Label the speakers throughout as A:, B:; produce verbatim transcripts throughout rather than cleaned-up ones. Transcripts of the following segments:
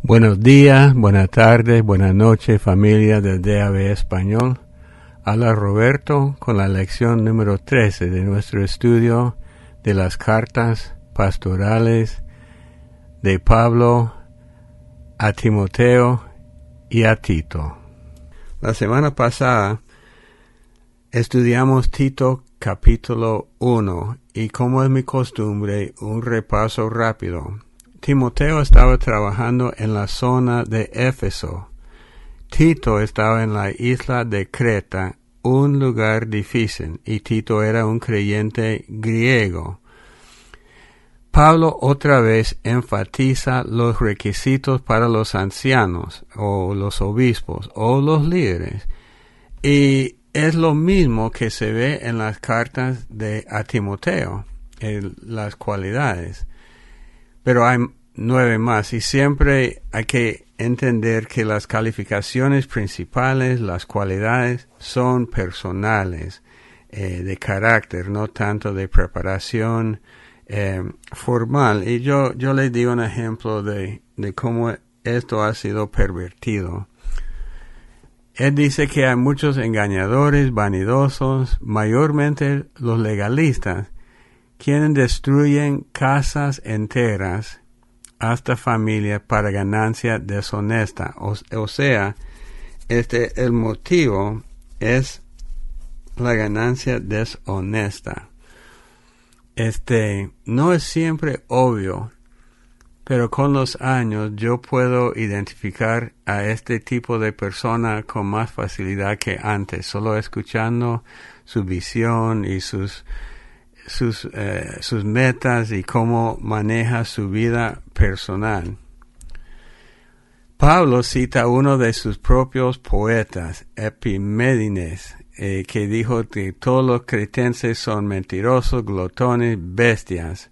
A: Buenos días, buenas tardes, buenas noches, familia del D A B Español. Habla Roberto con la lección número trece de nuestro estudio de las cartas pastorales de Pablo a Timoteo y a Tito. La semana pasada estudiamos Tito capítulo uno y, como es mi costumbre, un repaso rápido. Timoteo estaba trabajando en la zona de Éfeso. Tito estaba en la isla de Creta, un lugar difícil, y Tito era un creyente griego. Pablo otra vez enfatiza los requisitos para los ancianos, o los obispos, o los líderes, y es lo mismo que se ve en las cartas de a Timoteo, en las cualidades. Pero hay nueve más, y siempre hay que entender que las calificaciones principales, las cualidades, son personales, eh, de carácter, no tanto de preparación eh, formal. Y yo, yo les digo un ejemplo de, de cómo esto ha sido pervertido. Él dice que hay muchos engañadores, vanidosos, mayormente los legalistas, quienes destruyen casas enteras, hasta familia, para ganancia deshonesta. O, o sea, este, el motivo es la ganancia deshonesta. Este, no es siempre obvio, pero con los años yo puedo identificar a este tipo de persona con más facilidad que antes, solo escuchando su visión y sus Sus, eh, sus metas y cómo maneja su vida personal. Pablo cita uno de sus propios poetas, Epiménides, eh, que dijo que todos los cretenses son mentirosos, glotones, bestias.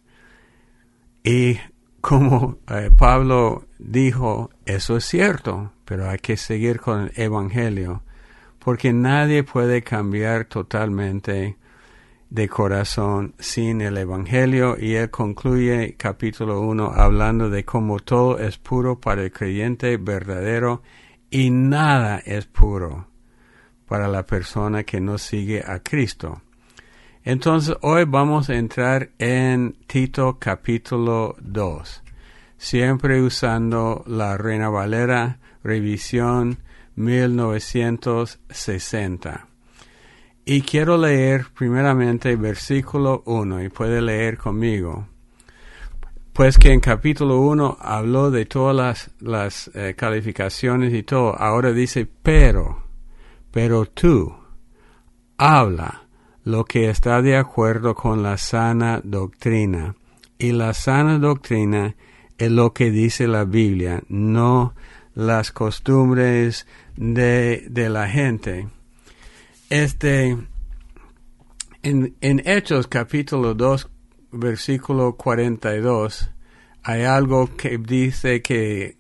A: Y como eh, Pablo dijo, eso es cierto, pero hay que seguir con el evangelio, porque nadie puede cambiar totalmente de corazón sin el evangelio. Y él concluye capítulo uno hablando de cómo todo es puro para el creyente verdadero y nada es puro para la persona que no sigue a Cristo. Entonces hoy vamos a entrar en Tito capítulo dos, siempre usando la Reina Valera revisión mil novecientos sesenta. Y quiero leer primeramente versículo uno, y puede leer conmigo. Pues que en capítulo uno habló de todas las, las eh, calificaciones y todo. Ahora dice, pero, pero tú, habla lo que está de acuerdo con la sana doctrina. Y la sana doctrina es lo que dice la Biblia, no las costumbres de, de la gente. Este, en, en Hechos capítulo dos, versículo cuarenta y dos, hay algo que dice que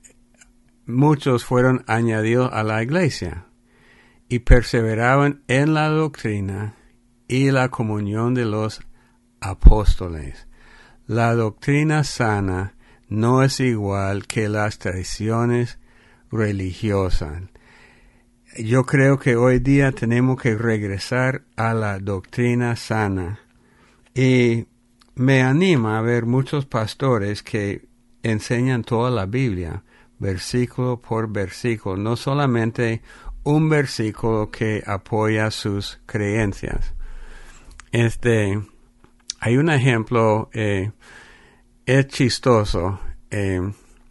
A: muchos fueron añadidos a la iglesia y perseveraban en la doctrina y la comunión de los apóstoles. La doctrina sana no es igual que las tradiciones religiosas. Yo creo que hoy día tenemos que regresar a la doctrina sana. Y me anima a ver muchos pastores que enseñan toda la Biblia, versículo por versículo, no solamente un versículo que apoya sus creencias. Este, hay un ejemplo, eh, es chistoso. Eh,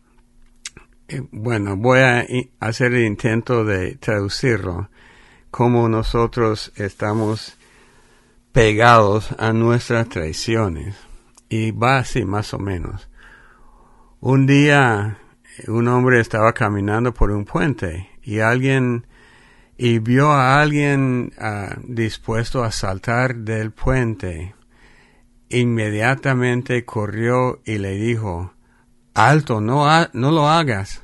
A: Bueno, voy a hacer el intento de traducirlo, como nosotros estamos pegados a nuestras tradiciones. Y va así, más o menos. Un día, un hombre estaba caminando por un puente y alguien, y vio a alguien uh, dispuesto a saltar del puente. Inmediatamente corrió y le dijo, alto, no, ha, no lo hagas.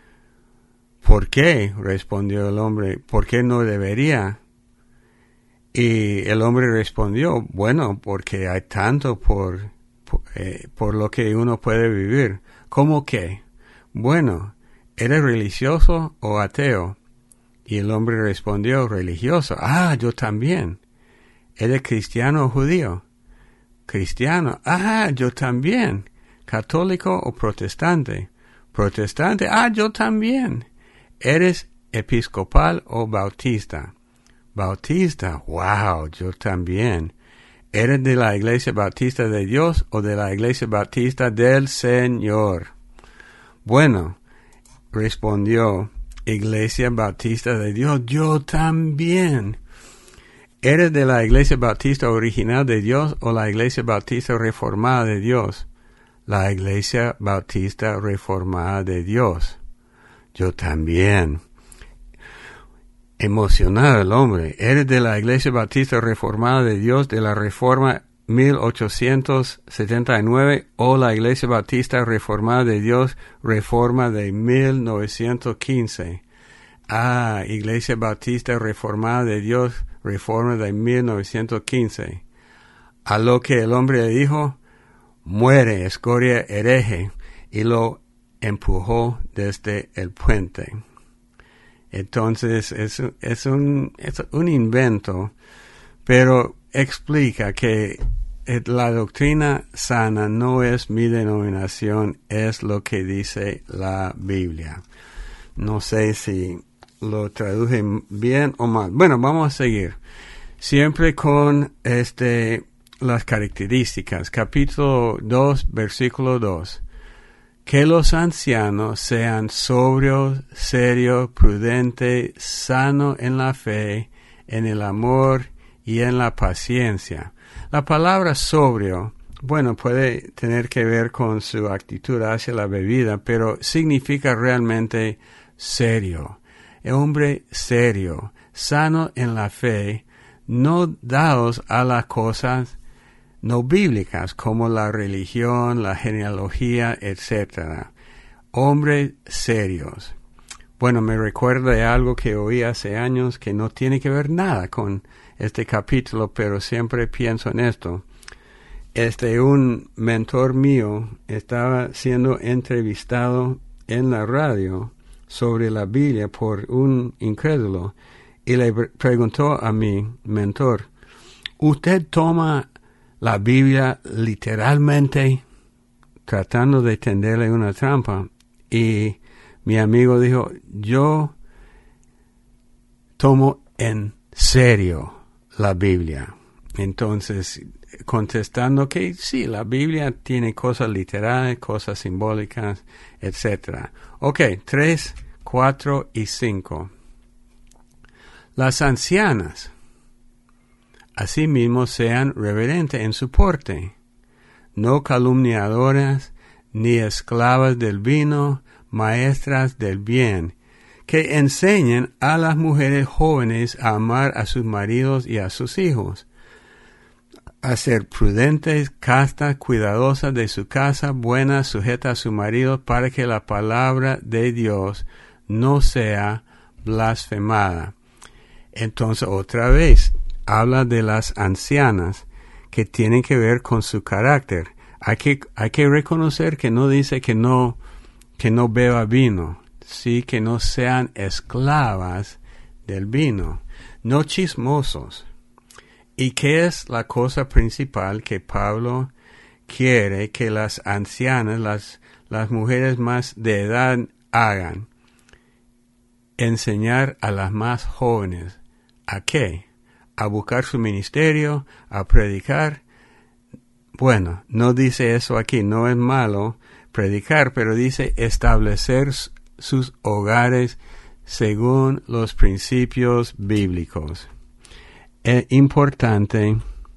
A: ¿Por qué? Respondió el hombre. ¿Por qué no debería? Y el hombre respondió, bueno, porque hay tanto por, por, eh, por lo que uno puede vivir. ¿Cómo qué? bueno, ¿eres religioso o ateo? Y el hombre respondió, religioso. Ah, yo también. ¿Eres cristiano o judío? Cristiano. Ah, yo también. ¿Católico o protestante? Protestante. Ah, yo también. ¿Eres episcopal o bautista? Bautista. Wow, yo también. ¿Eres de la Iglesia Bautista de Dios o de la Iglesia Bautista del Señor? Bueno, respondió, Iglesia Bautista de Dios, yo también. ¿Eres de la Iglesia Bautista original de Dios o la Iglesia Bautista reformada de Dios? La Iglesia Bautista reformada de Dios. Yo también. Emocionado el hombre. ¿Eres de la Iglesia Bautista reformada de Dios de la Reforma mil ochocientos setenta y nueve o la Iglesia Bautista reformada de Dios Reforma de mil novecientos quince? Ah, Iglesia Bautista reformada de Dios Reforma de mil novecientos quince. A lo que el hombre le dijo, muere, escoria hereje, y lo empujó desde el puente. Entonces es, es, un, es un invento, pero explica que la doctrina sana no es mi denominación, es lo que dice la Biblia. No sé si lo traduje bien o mal. Bueno, vamos a seguir. Siempre con este las características. Capítulo dos, versículo dos. Que los ancianos sean sobrios, serios, prudentes, sanos en la fe, en el amor y en la paciencia. La palabra sobrio, bueno, puede tener que ver con su actitud hacia la bebida, pero significa realmente serio. El hombre serio, sano en la fe, no dados a las cosas no bíblicas como la religión, la genealogía, etcétera. Hombres serios. Bueno, me recuerda de algo que oí hace años que no tiene que ver nada con este capítulo, pero siempre pienso en esto. Este, un mentor mío estaba siendo entrevistado en la radio sobre la Biblia por un incrédulo y le preguntó a mi mentor, ¿usted toma la Biblia literalmente? Tratando de tenderle una trampa. Y mi amigo dijo, yo tomo en serio la Biblia. Entonces, contestando que sí, la Biblia tiene cosas literales, cosas simbólicas, etcétera. Ok, tres, cuatro y cinco. Las ancianas asimismo sean reverentes en su porte, no calumniadoras, ni esclavas del vino, maestras del bien, que enseñen a las mujeres jóvenes a amar a sus maridos y a sus hijos, a ser prudentes, castas, cuidadosas de su casa, buenas, sujetas a su marido, para que la palabra de Dios no sea blasfemada. Entonces, otra vez, habla de las ancianas que tienen que ver con su carácter. Hay que, hay que reconocer que no dice que no, que no beba vino, sí, que no sean esclavas del vino, no chismosos. ¿Y qué es la cosa principal que Pablo quiere que las ancianas, las, las mujeres más de edad hagan? Enseñar a las más jóvenes. ¿A qué? A buscar su ministerio, a predicar. Bueno, no dice eso aquí, no es malo predicar, pero dice establecer sus hogares según los principios bíblicos. Es importante.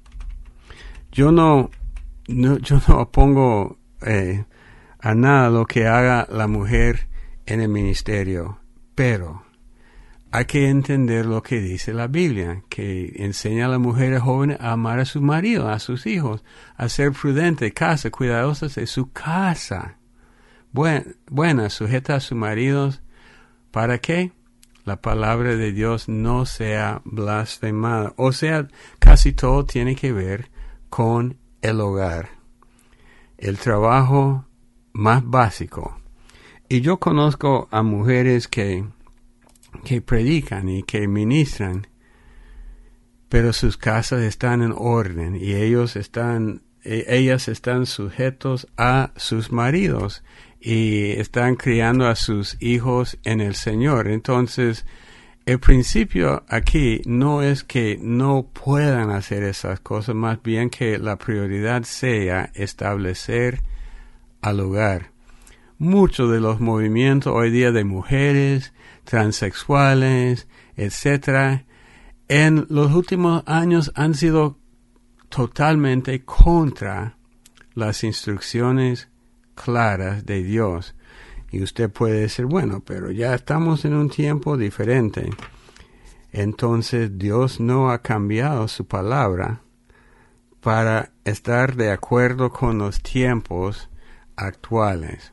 A: Yo no, no yo no opongo eh, a nada lo que haga la mujer en el ministerio, pero hay que entender lo que dice la Biblia, que enseña a las mujeres jóvenes a amar a su marido, a sus hijos, a ser prudentes, casa, cuidadosas de su casa, Buen, buenas, sujetas a sus maridos. ¿Para qué? La palabra de Dios no sea blasfemada. O sea, casi todo tiene que ver con el hogar. El trabajo más básico. Y yo conozco a mujeres que, que predican y que ministran, pero sus casas están en orden y ellos están, ellas están sujetos a sus maridos y están criando a sus hijos en el Señor. Entonces, el principio aquí no es que no puedan hacer esas cosas, más bien que la prioridad sea establecer al hogar. Muchos de los movimientos hoy día de mujeres, transexuales, etcétera, en los últimos años han sido totalmente contra las instrucciones claras de Dios. Y usted puede decir, bueno, pero ya estamos en un tiempo diferente. Entonces Dios no ha cambiado su palabra para estar de acuerdo con los tiempos actuales.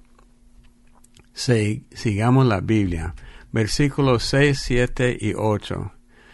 A: Sí, sigamos la Biblia. Versículos seis, siete y ocho.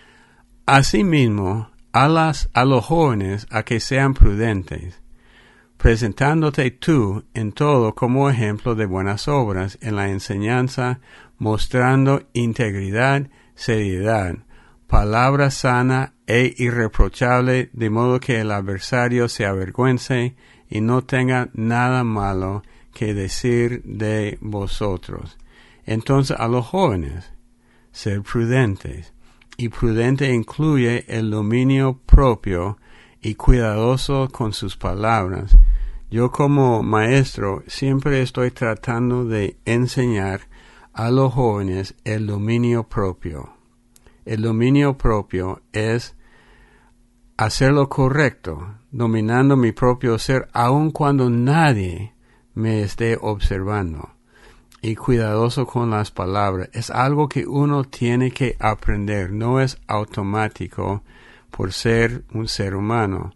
A: Asimismo, a, las, a los jóvenes a que sean prudentes, presentándote tú en todo como ejemplo de buenas obras en la enseñanza, mostrando integridad, seriedad, palabra sana e irreprochable, de modo que el adversario se avergüence y no tenga nada malo que decir de vosotros. Entonces a los jóvenes, ser prudentes, y prudente incluye el dominio propio y cuidadoso con sus palabras. Yo como maestro siempre estoy tratando de enseñar a los jóvenes el dominio propio. El dominio propio es hacer lo correcto, dominando mi propio ser, aun cuando nadie me esté observando. Y cuidadoso con las palabras. Es algo que uno tiene que aprender, no es automático por ser un ser humano.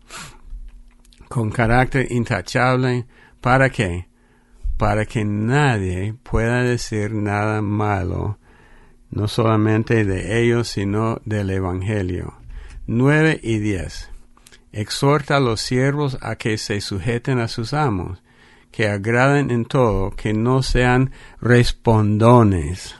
A: Con carácter intachable, ¿para qué? Para que nadie pueda decir nada malo, no solamente de ellos, sino del Evangelio. nueve y diez. Exhorta a los siervos a que se sujeten a sus amos, que agraden en todo, que no sean respondones,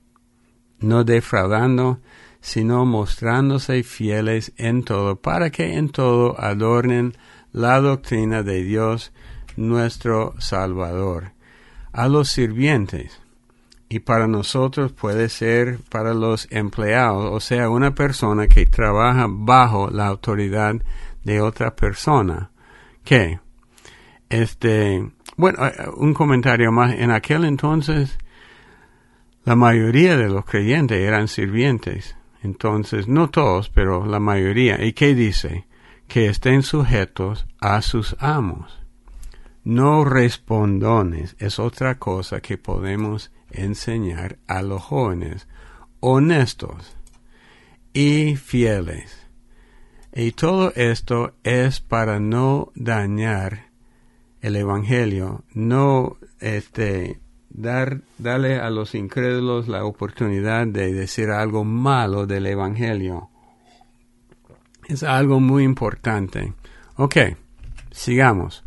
A: no defraudando, sino mostrándose fieles en todo, para que en todo adornen la doctrina de Dios, nuestro Salvador. A los sirvientes, y para nosotros puede ser para los empleados, o sea, una persona que trabaja bajo la autoridad de otra persona. ¿Qué? Este, bueno, un comentario más. En aquel entonces, la mayoría de los creyentes eran sirvientes. Entonces, no todos, pero la mayoría. ¿Y qué dice? Que estén sujetos a sus amos. No respondones. Es otra cosa que podemos enseñar a los jóvenes. Honestos y fieles. Y todo esto es para no dañar el Evangelio, no este dar darle a los incrédulos la oportunidad de decir algo malo del Evangelio. Es algo muy importante. Ok, sigamos.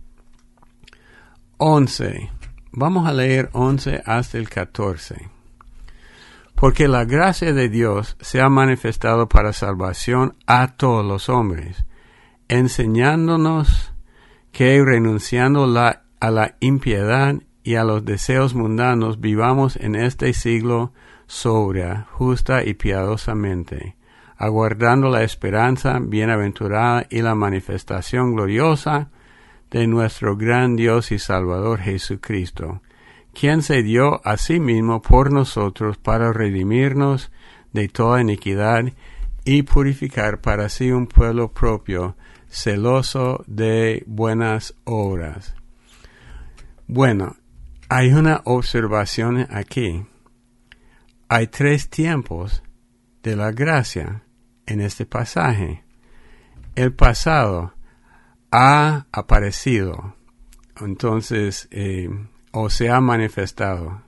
A: once. Vamos a leer once hasta el catorce. Porque la gracia de Dios se ha manifestado para salvación a todos los hombres, enseñándonos que renunciando la, a la impiedad y a los deseos mundanos vivamos en este siglo sobria, justa y piadosamente, aguardando la esperanza bienaventurada y la manifestación gloriosa de nuestro gran Dios y Salvador Jesucristo, quien se dio a sí mismo por nosotros para redimirnos de toda iniquidad y purificar para sí un pueblo propio, celoso de buenas obras. Bueno, hay una observación aquí. Hay tres tiempos de la gracia en este pasaje. El pasado ha aparecido, entonces, eh, o se ha manifestado.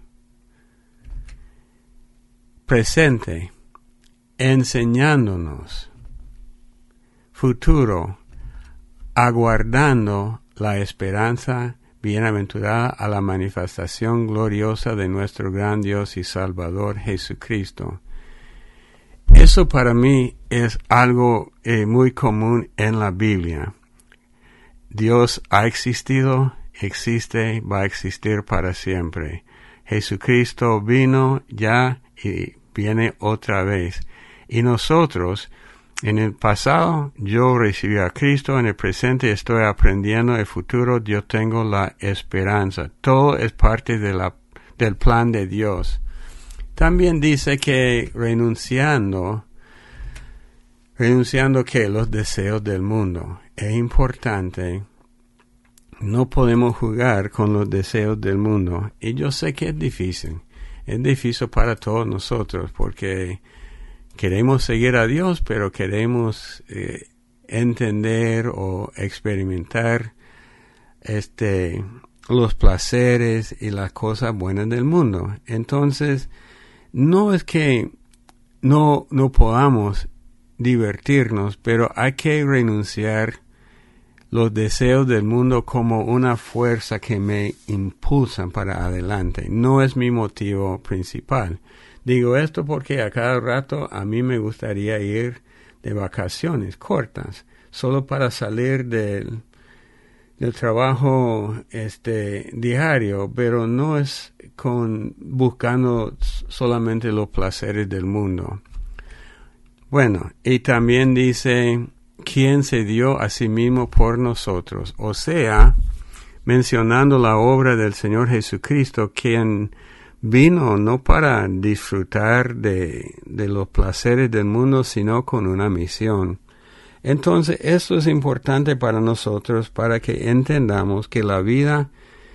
A: Presente, enseñándonos. Futuro, aguardando la esperanza bienaventurada a la manifestación gloriosa de nuestro gran Dios y Salvador Jesucristo. Eso para mí es algo eh, muy común en la Biblia. Dios ha existido, existe, va a existir para siempre. Jesucristo vino ya y viene otra vez. Y nosotros, en el pasado, yo recibí a Cristo, en el presente estoy aprendiendo, en el futuro yo tengo la esperanza. Todo es parte de la, del plan de Dios. También dice que renunciando, renunciando que los deseos del mundo. Es importante, no podemos jugar con los deseos del mundo. Y yo sé que es difícil. Es difícil para todos nosotros porque queremos seguir a Dios, pero queremos eh, entender o experimentar este, los placeres y las cosas buenas del mundo. Entonces, no es que no, no podamos divertirnos, pero hay que renunciar los deseos del mundo como una fuerza que me impulsan para adelante. No es mi motivo principal. Digo esto porque a cada rato a mí me gustaría ir de vacaciones cortas, solo para salir del, del trabajo este diario, pero no es con buscando solamente los placeres del mundo. Bueno, y también dice, ¿quién se dio a sí mismo por nosotros? O sea, mencionando la obra del Señor Jesucristo, quien vino no para disfrutar de, de los placeres del mundo, sino con una misión. Entonces, esto es importante para nosotros, para que entendamos que la vida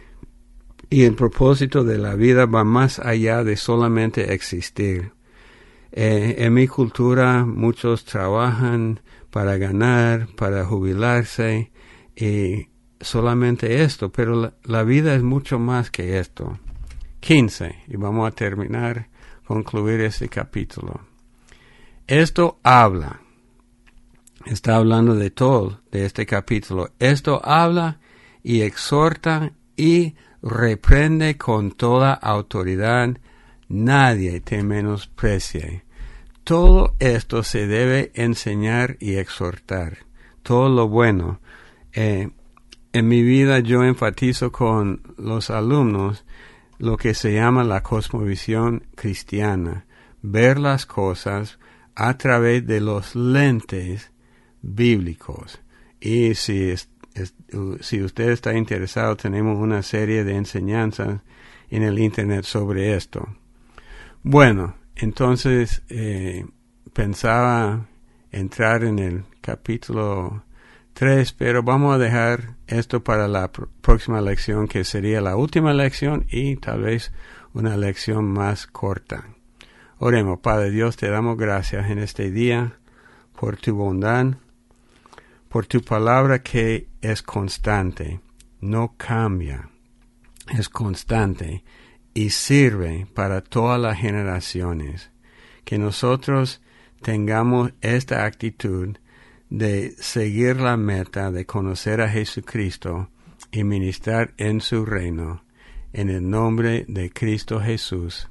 A: y el propósito de la vida va más allá de solamente existir. Eh, en mi cultura, muchos trabajan para ganar, para jubilarse, y solamente esto, pero la, la vida es mucho más que esto. quince, y vamos a terminar, concluir este capítulo. Esto habla, está hablando de todo, de este capítulo. Esto habla y exhorta y reprende con toda autoridad. Nadie te menosprecie. Todo esto se debe enseñar y exhortar. Todo lo bueno. Eh, en mi vida yo enfatizo con los alumnos lo que se llama la cosmovisión cristiana. Ver las cosas a través de los lentes bíblicos. Y si, es, es, si usted está interesado, tenemos una serie de enseñanzas en el internet sobre esto. Bueno, entonces eh, pensaba entrar en el capítulo tres, pero vamos a dejar esto para la pr- próxima lección, que sería la última lección y tal vez una lección más corta. Oremos. Padre Dios, te damos gracias en este día por tu bondad, por tu palabra que es constante, no cambia, es constante y sirve para todas las generaciones. Que nosotros tengamos esta actitud de seguir la meta de conocer a Jesucristo y ministrar en su reino. En el nombre de Cristo Jesús.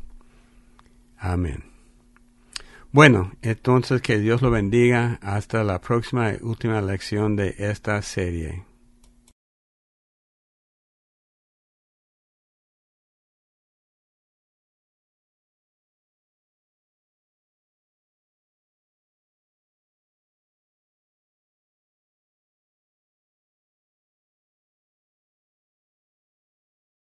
A: Amén. Bueno, entonces que Dios lo bendiga. Hasta la próxima y última lección de esta serie.